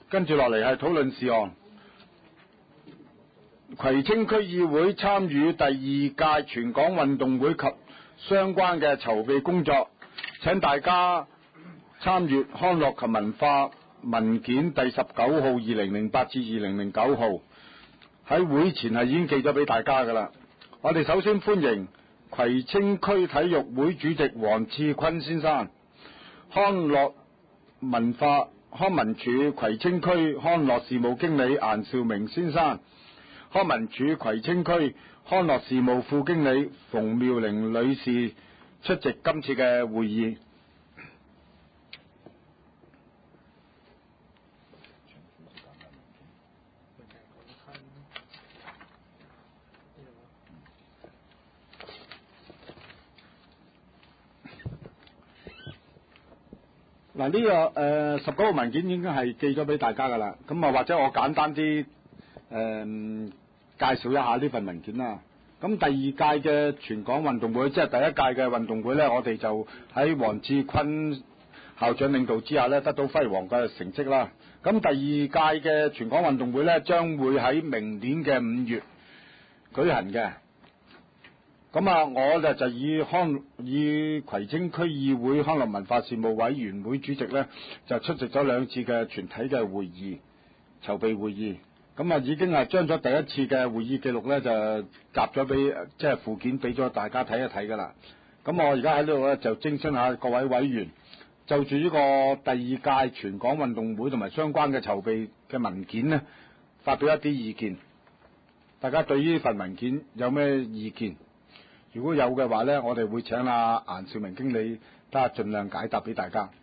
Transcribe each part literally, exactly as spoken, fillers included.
跟住落嚟係討論事項。葵青區議會參與第二屆全港運動會及相關嘅籌備工作，請大家參閱康樂及文化文件第十九號二零零八至二零零九號，喺會前係已經寄咗俾大家㗎啦。我哋首先歡迎葵青區體育會主席黃志坤先生，康樂文化康文署葵青區康樂事務經理顏兆明先生，康文署葵青區康樂事務副經理馮妙玲女士出席今次嘅會議。嗱、這個，呢個誒十九號文件已經係寄咗俾大家噶啦，咁啊或者我簡單啲誒、呃、介紹一下呢份文件啦。咁第二屆嘅全港運動會，即係第一屆嘅運動會呢，我哋就喺黃志坤校長領導之下呢，得到輝煌嘅成績啦。咁第二屆嘅全港運動會呢，將會喺明年嘅五月舉行嘅。咁啊，我咧就以康以葵青區議會康樂文化事務委員會主席咧，就出席咗兩次嘅全體嘅會議籌備會議。咁啊，已經係將咗第一次嘅會議記錄咧，就集咗俾即係附件俾咗大家睇一睇噶啦。咁我而家喺呢度咧就徵詢下各位委員，就住呢個第二屆全港運動會同埋相關嘅籌備嘅文件呢，發表一啲意見。大家對呢份文件有咩意見？如果有嘅話呢，我哋會請阿顏兆明經理得下盡量解答俾大家。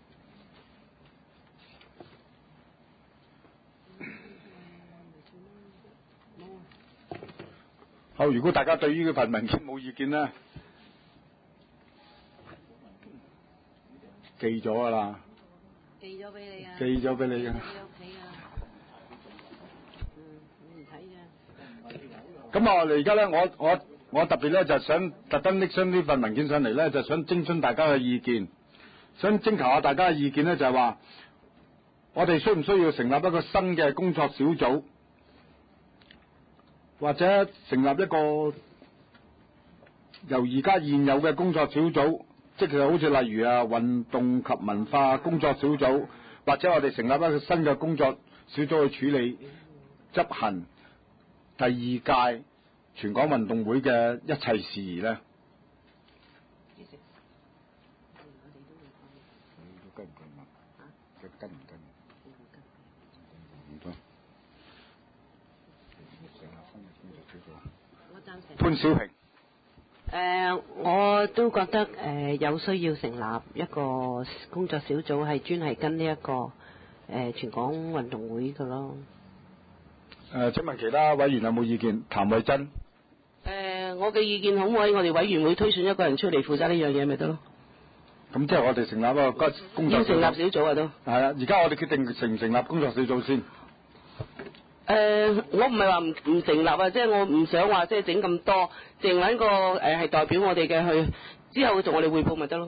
好，如果大家對於呢份文件冇意見呢，寄咗噶啦。 寄咗俾你啊！ 寄咗俾你嘅。 喺屋企啊。嗯，你唔睇嘅。 咁啊，我哋而家呢，我我。我特別咧就想特登拎出呢份文件上嚟咧，就想徵詢大家嘅意見，想徵求下大家嘅意見咧，就係話我哋需唔需要成立一個新嘅工作小組，或者成立一個由而家現有嘅工作小組，即係好似例如啊運動及文化工作小組，或者我哋成立一個新嘅工作小組去處理執行第二屆全港運動會嘅一切事宜咧，跟唔跟啊？跟唔跟？唔得。潘小平。 誒、呃，我都覺得誒、呃、有需要成立一個工作小組，係專係跟呢、這、一個誒、呃、全港運動會嘅咯。 誒、呃，請問其他委員有冇意見？譚慧珍。 誒、呃，我嘅意見可唔可以我哋委員會推選一個人出嚟負責呢樣嘢咪得咯？ 咁即係我哋成立一個工作小組。要成立小組啊都。係啊，而家我哋決定成唔成立工作小組先。誒、 呃，我唔係話唔唔成立啊，即係我唔想話即係整咁多，淨揾個誒係代表我哋嘅去，之後同我哋匯報咪得咯。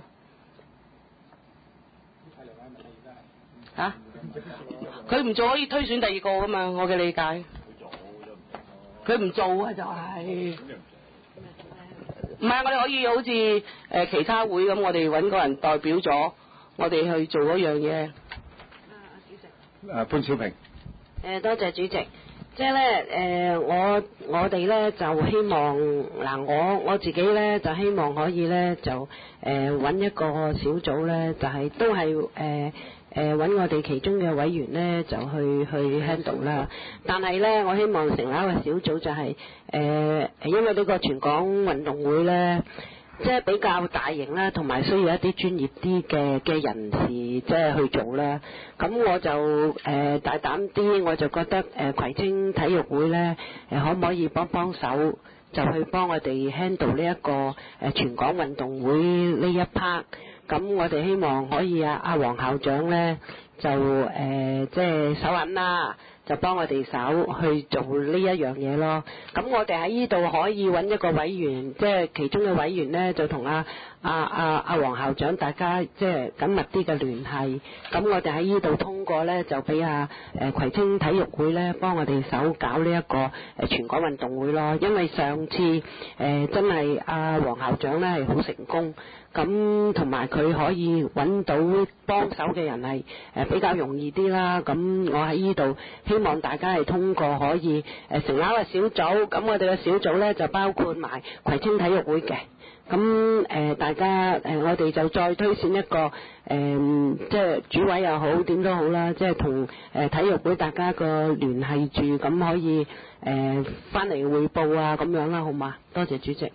嚇？佢唔做可以推選第二個噶嘛？我嘅理解。佢唔做啊，就係唔係？我哋可以好似誒、呃、其他會咁，我哋揾個人代表咗，我哋去做嗰樣嘢。啊，主席。 誒，潘小平。 誒，多謝主席。即係咧，誒，我我哋咧就希望嗱，我我自己咧就希望可以咧就誒揾、呃、一個小組咧，就係、是、都係誒誒揾我哋其中嘅委員咧就去去 handle 啦。但係咧，我希望成立一個小組就係、是、誒、呃，因為呢個全港運動會咧。即係比較大型啦，同埋需要一啲專業啲嘅嘅人士即係去做啦。咁我就誒、呃、大膽啲，我就覺得誒、呃、葵青體育會咧誒、呃、可唔可以幫幫手，就去幫我哋 handle 呢、這、一個誒、呃、全港運動會呢一 part。咁我哋希望可以啊阿黃校長咧就誒、呃、即係手穩啦。 就幫我哋手去做呢一樣嘢咯。咁我哋喺呢度可以揾一個委員，即係其中嘅委員呢，就同阿阿阿阿黃校長大家即係緊密啲嘅聯繫。咁我哋喺呢度通過呢，就俾阿誒葵青體育會呢幫我哋手搞呢一個誒全港運動會咯。因為上次誒、呃、真係阿黃校長呢係好成功。咁同埋佢可以揾到幫手嘅人係誒比較容易啲啦。咁我喺呢度希望大家係通過可以誒成立一個小組。咁我哋嘅小組呢，就包括埋葵青體育會嘅。咁誒、呃、大家誒、呃、我哋就再推選一個誒、呃、即係主委又好點都好啦，即係同誒體育會大家個聯繫住，咁可以誒翻嚟匯報啊咁樣啦，好嘛？多謝主席。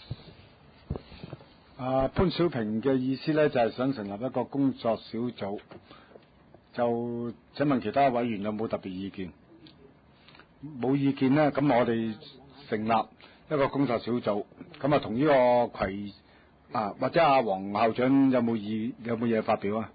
啊，潘小平嘅意思咧就係、是、想成立一個工作小組，就請問其他委員有冇特別意見？冇意見呢，咁我哋成立一個工作小組，咁啊同呢個葵啊或者阿黃校長有冇意有冇嘢發表啊？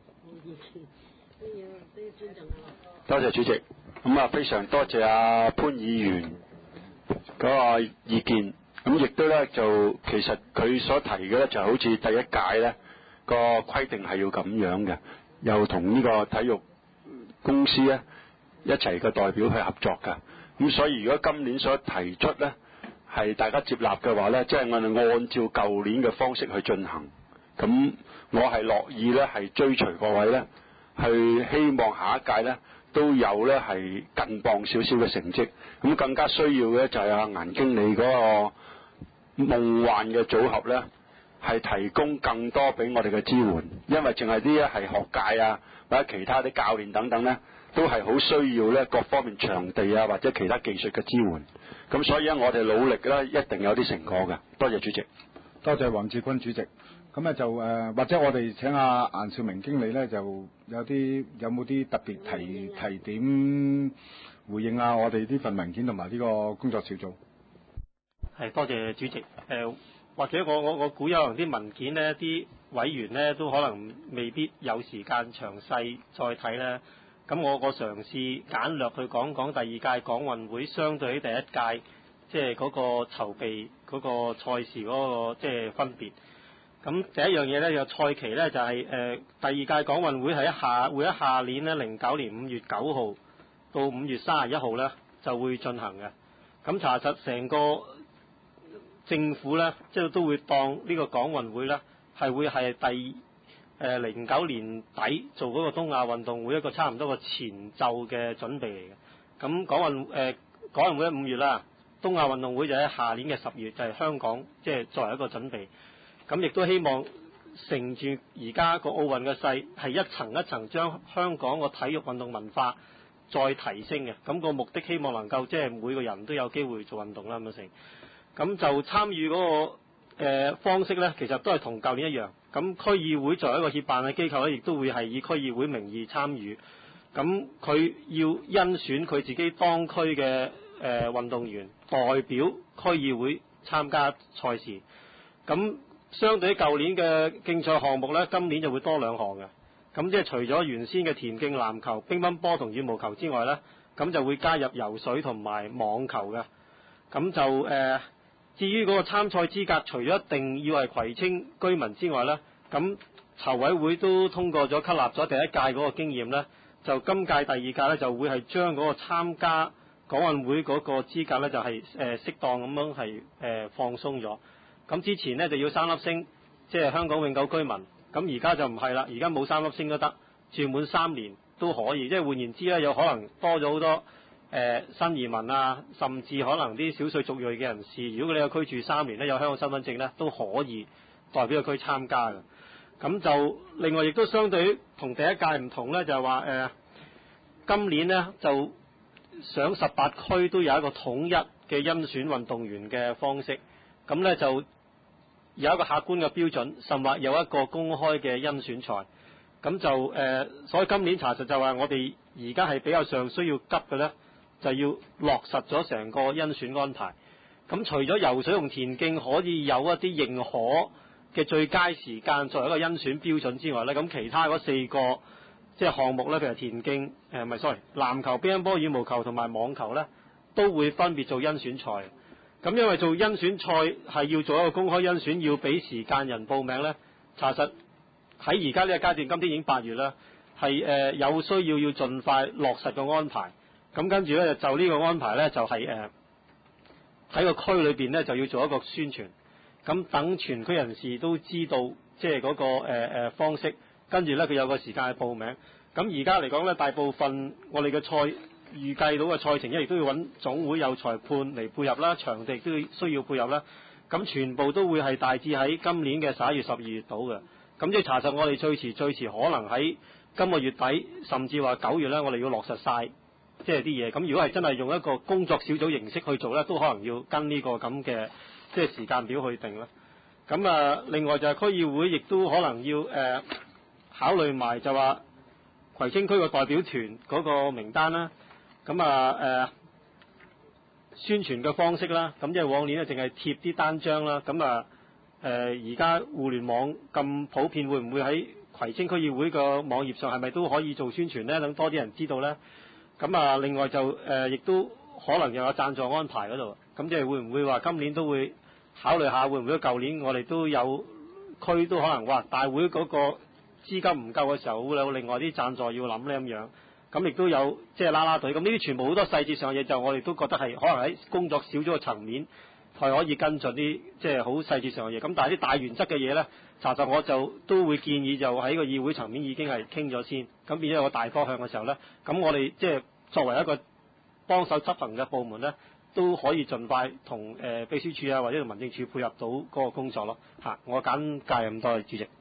多謝主席，咁啊非常多謝阿潘議員嗰個意見。咁亦都咧就其實佢所提嘅咧就好似第一屆咧個規定係要咁樣嘅，又同呢個體育公司咧一齊嘅代表去合作㗎。咁所以如果今年所提出咧係大家接納嘅話咧，即係我哋按照舊年嘅方式去進行。咁我係樂意咧係追隨各位咧，去希望下一屆咧都有咧係近磅少少嘅成績。咁更加需要嘅就係阿顏經理嗰個夢幻嘅組合咧，係提供更多俾我哋嘅支援，因為淨係啲係學界啊或者其他啲教練等等咧，都係好需要咧各方面場地啊或者其他技術嘅支援。咁所以咧，我哋努力咧一定有啲成果嘅。多謝主席， 多謝黃志坤主席。咁咧就誒、呃，或者我哋請阿顏少明經理咧，就有啲有冇啲特別提提點回應下我哋呢份文件同埋呢個工作小組。 係多謝主席。誒、呃，或者我我我估有可能啲文件呢，啲委員呢都可能未必有時間詳細再睇咧。咁我我嘗試簡略去講講第二屆港運會相對於第一屆，即係嗰個籌備嗰個賽事嗰、嗰個即係分別。咁第一樣嘢咧，有賽期咧就係、是、誒、呃、第二屆港運會係一下會喺下年咧零九年五月九號到五月三十一號咧就會進行嘅。咁查實成個政府咧，即係都會當呢個港運會咧係會係第誒零九年底做嗰個東亞運動會一個差唔多個前奏嘅準備嚟嘅。咁港運誒、呃、港運會喺五月啦，東亞運動會就喺下年嘅十月，就係、是、香港即係、就是、作為一個準備。咁亦都希望乘住而家個奧運嘅勢，係一層一層將香港個體育運動文化再提升嘅。咁個目的希望能夠即係每個人都有機會做運動啦咁成。咁就參與嗰個、呃、方式咧，其實都係同舊年一樣。咁區議會作為一個協辦嘅機構咧，亦都會係以區議會名義參與。咁佢要甄選佢自己當區嘅誒運動員代表區議會參加賽事。咁相對於舊年嘅競賽項目咧，今年就會多兩項嘅。咁即係除咗原先嘅田徑、籃球、乒乓波同羽毛球之外咧，咁就會加入游水同埋網球嘅。咁就誒、呃，至於嗰個參賽資格，除咗一定要係葵青居民之外咧，咁籌委會都通過咗吸納咗第一屆嗰個經驗咧，就今屆第二屆咧就會係將嗰個參加港運會嗰個資格咧就係、是、誒、呃、適當咁樣係誒、呃、放鬆咗。咁之前呢就要三粒星，即係香港永久居民。咁而家就唔係啦，而家冇三粒星都得，住滿三年都可以。即係換言之咧，有可能多咗好多誒、呃、新移民啊，甚至可能啲少數族裔嘅人士，如果你有區住三年咧，有香港身份證咧，都可以代表個區參加嘅。咁就另外亦都相對於同第一屆唔同咧，就係話誒今年呢，就想十八區都有一個統一嘅甄選運動員嘅方式。咁咧就有一個客觀嘅標準，甚或有一個公開嘅甄選賽。咁就誒、呃，所以今年查實就話我哋而家係比較上需要急嘅咧，就要落實咗成個甄選安排。咁除咗游水同田徑可以有一啲認可嘅最佳時間作為一個甄選標準之外咧，咁其他嗰四個即係項目咧，譬如田徑誒唔係 sorry 籃球、乒乓波、羽毛球同埋網球咧，都會分別做甄選賽。咁因為做甄選賽係要做一個公開甄選，要俾時間人報名咧，查實喺而家呢個階段，今天已經八月啦，係誒、呃、有需要要盡快落實個安排。咁跟住咧就呢個安排咧就係誒喺個區裏邊咧就要做一個宣傳，咁等全區人士都知道即係嗰個誒、呃、方式，跟住咧佢有個時間去報名。咁而家嚟講咧，大部分我哋嘅賽預計到嘅賽程，亦都要揾總會有裁判嚟配合啦，場地亦都要需要配合啦。咁全部都會係大致喺今年嘅十一月、十二月到嘅。咁即係查實我哋最遲最遲可能喺今個月底，甚至話九月咧，我哋要落實晒即係啲嘢。咁如果係真係用一個工作小組形式去做咧，都可能要跟呢個咁嘅即係時間表去定啦。咁啊，另外就係區議會亦都可能要誒、呃、考慮埋就話葵青區個代表團嗰個名單啦。咁啊誒、呃、宣傳嘅方式啦，咁即係往年咧淨係貼啲單張啦。咁啊誒而家互聯網咁普遍，會唔會喺葵青區議會個網頁上係咪都可以做宣傳咧？等多啲人知道咧。咁啊，另外就誒亦、呃、都可能又有贊助安排嗰度。咁即係會唔會話今年都會考慮下，會唔會舊年我哋都有區都可能話大會嗰個資金唔夠嘅時候，會有另外啲贊助要諗咧咁樣。咁亦都有即係啦啦隊，咁呢啲全部好多細節上嘅嘢，就我哋都覺得係可能喺工作小組嘅層面係可以跟進啲即係好細節上嘅嘢。咁但係啲大原則嘅嘢咧，查實我就都會建議就喺個議會層面已經係傾咗先。咁變咗有個大方向嘅時候咧，咁我哋即係作為一個幫手執行嘅部門咧，都可以盡快同誒、呃、秘書處啊或者同民政處配合到嗰個工作咯。嚇，我簡介咁多，主席。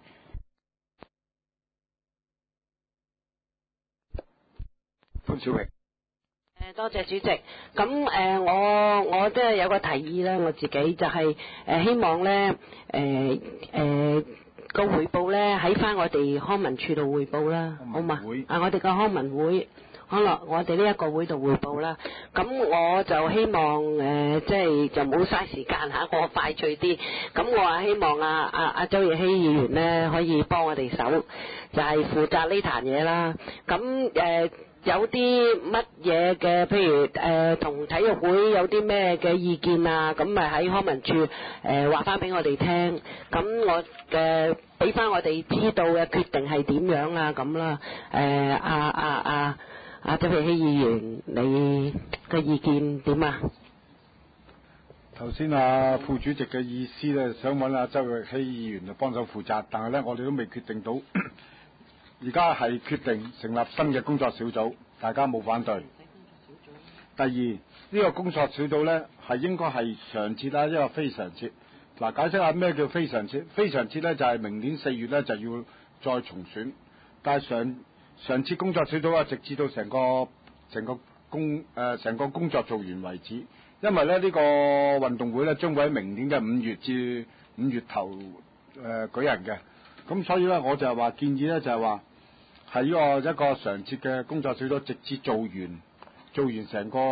潘小平。 誒多謝主席，咁誒、呃、我我都係有個提議啦，我自己就係、是、誒、呃、希望咧誒誒個彙報咧喺翻我哋康文署度彙報啦，好嘛？啊，我哋個康文會，可能我哋呢一個會度彙報啦。咁我就希望誒、呃、即係就冇嘥時間嚇，我快脆啲。咁我話希望啊啊啊周奕希議員咧可以幫我哋手，就係、是、負責呢壇嘢啦。咁誒。呃有啲乜嘢嘅，譬如誒同、呃、體育會有啲咩嘅意見啊，咁咪喺康文署誒話翻俾我哋聽，咁我嘅俾翻我哋知道嘅決定係點樣啊咁啦。誒阿阿阿阿周奕希議員，你嘅意見點啊？ 頭先啊副主席嘅意思咧，想揾阿周奕希議員就幫手負責，但係咧我哋都未決定到。而家係決定成立新嘅工作小組，大家冇反對。第二，呢、這個工作小組呢係應該係常設啦，一個非常設。嗱，解釋下咩叫非常設？非常設呢就係、是、明年四月呢就要再重選，但係常常設工作小組啊，直至到成個成個工誒成、呃、個工作做完為止。因為咧呢、這個運動會呢將會喺明年嘅五月至五月頭誒、呃、舉行嘅，咁所以呢，我就係話建議呢就係話。係呢個一個常設嘅工作小組，直至做完做完成個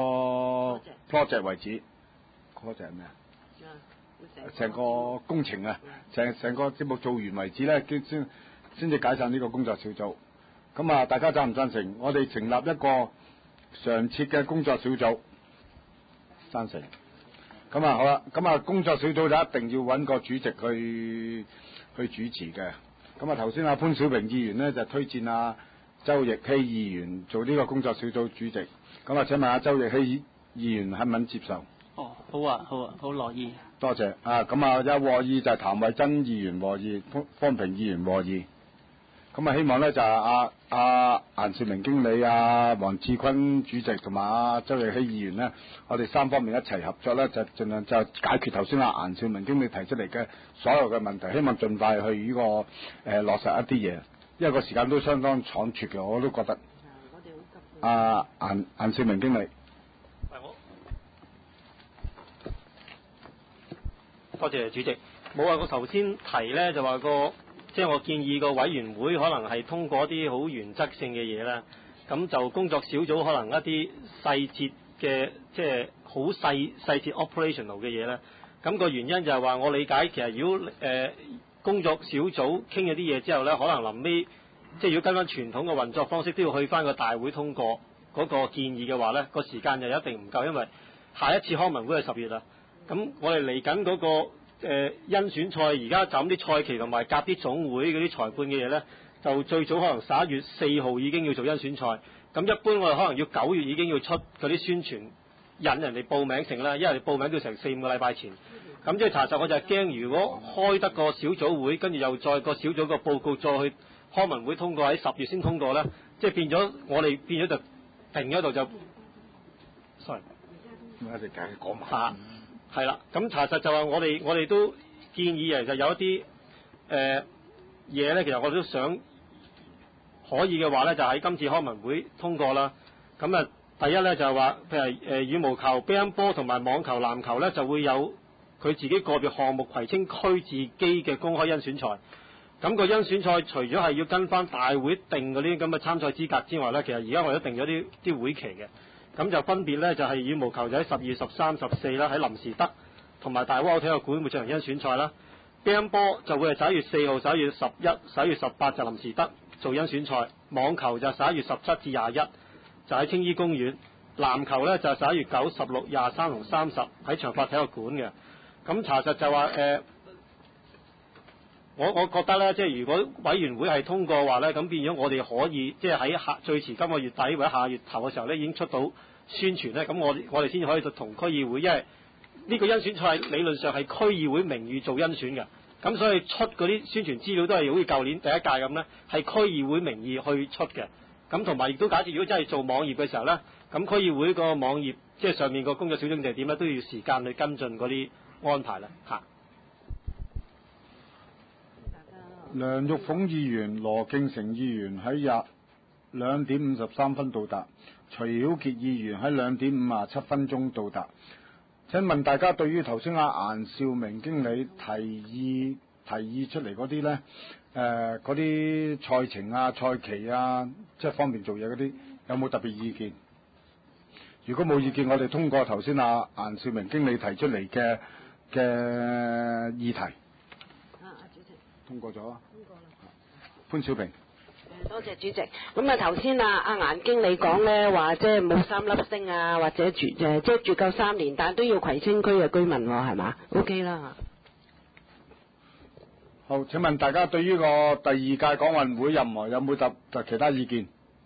project 為止。project 係咩啊？成個工程啊，成成個節目做完為止咧，先先先至解散呢個工作小組。咁啊，大家贊唔贊成？我哋成立一個常設嘅工作小組，贊成。咁啊好啦，咁啊工作小組就一定要揾個主席去去主持嘅。咁啊，頭先阿潘小平議員呢，就推薦阿周奕希議員做呢個工作小組主席。咁啊，請問阿周奕希議員肯唔肯接受？ 哦，好啊，好啊，好樂意。 多謝。啊，咁啊，有和議就係譚慧珍議員和議，方方平議員和議。咁啊，希望咧就係阿阿顏兆明經理、阿黃志坤主席同埋阿周奕希議員呢，我哋三方面一齊合作咧，就盡量就解決頭先阿顏兆明經理提出嚟嘅所有嘅問題，希望盡快去呢、這個誒、呃、落實一啲嘢，因為個時間都相當倉促嘅，我都覺得。阿顏顏兆明經理。 多謝主席。冇啊，我頭先提咧就話個。即係我建議個委員會可能係通過一啲好原則性嘅嘢啦，咁就工作小組可能一啲細節嘅，即係好細細節 operational 嘅嘢啦。咁個原因就係話我理解其實如果誒、呃、工作小組傾咗啲嘢之後咧，可能臨尾即係如果跟翻傳統嘅運作方式，都要去翻個大會通過嗰個建議嘅話咧，個時間就一定唔夠，因為下一次康文會係十月啦。咁我哋嚟緊嗰個誒、呃、甄選賽，而家就咁啲賽期同埋夾啲總會嗰啲裁判嘅嘢咧，就最早可能十一月四號已經要做甄選賽。咁一般我哋可能要九月已經要出嗰啲宣傳，引人哋報名成啦，因為你報名都要成四五個禮拜前。咁即係查實我就係驚，如果開得個小組會，跟住又再個小組個報告再去康文會通過，喺十月先通過咧，即係變咗我哋變咗就停咗度就，sorry， 咁一直繼續講埋。 嚇，係啦，咁查實就話我哋我哋都建議嘅就有一啲誒嘢咧，其實我哋都想可以嘅話咧，就喺今次康文會通過啦。咁啊，第一咧就係話，譬如誒、呃、羽毛球、乒乓波同埋網球、籃球咧，就會有佢自己個別項目葵青區自己嘅公開甄選賽。咁個甄選賽除咗係要跟翻大會定嗰啲咁嘅參賽資格之外咧，其實而家我哋都定咗啲啲會期嘅。咁就分別咧就係、是、羽毛球就喺十二月十三、十四啦，喺林士德同埋大窩體育館會進行甄選賽啦。乒乓波就會係十一月四號、十一月十一、十一月十八就林士德做甄選賽。網球就十一月十七至廿一就喺青衣公園。籃球咧就十一月九、十六、廿三同三十喺長發體育館嘅。咁查實就話誒。呃我我覺得咧，即係如果委員會係通過嘅話咧，咁變咗我哋可以即係喺下最遲今個月底或者下月頭嘅時候咧，已經出到宣傳咧，咁我我哋先至可以同區議會，因為呢個甄選賽理論上係區議會名譽做甄選嘅，咁所以出嗰啲宣傳資料都係好似舊年第一屆咁咧，係區議會名義去出嘅。咁同埋亦都假設如果真係做網頁嘅時候咧，咁區議會個網頁即係上面個工作小組地點咧，都要時間去跟進嗰啲安排啦嚇。 梁玉鳳議員、羅敬成議員喺廿兩點五十三分到達，徐曉傑議員喺兩點五十七分鐘到達。請問大家對於頭先阿顏兆明經理提議提議出嚟嗰啲咧，誒嗰啲賽程啊、賽期啊，即係方便做嘢嗰啲，有冇特別意見？如果冇意見，我哋通過頭先阿顏兆明經理提出嚟嘅嘅議題。通過咗，通過啦。潘小平， 誒多謝主席。咁啊頭先啊阿顏經理講咧話，即係冇三粒星啊，或者住誒即係住夠三年，但係都要葵青區嘅居民喎，係嘛 ？OK 啦。 好，請問大家對於個第二屆港運會任何有冇特特其他意見？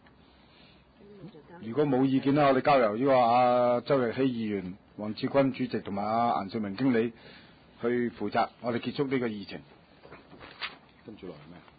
如果冇意見咧，我哋交由呢個阿周日熙議員、黃志軍主席同埋阿顏兆明經理去負責，我哋結束呢個議程。跟住落嚟咩？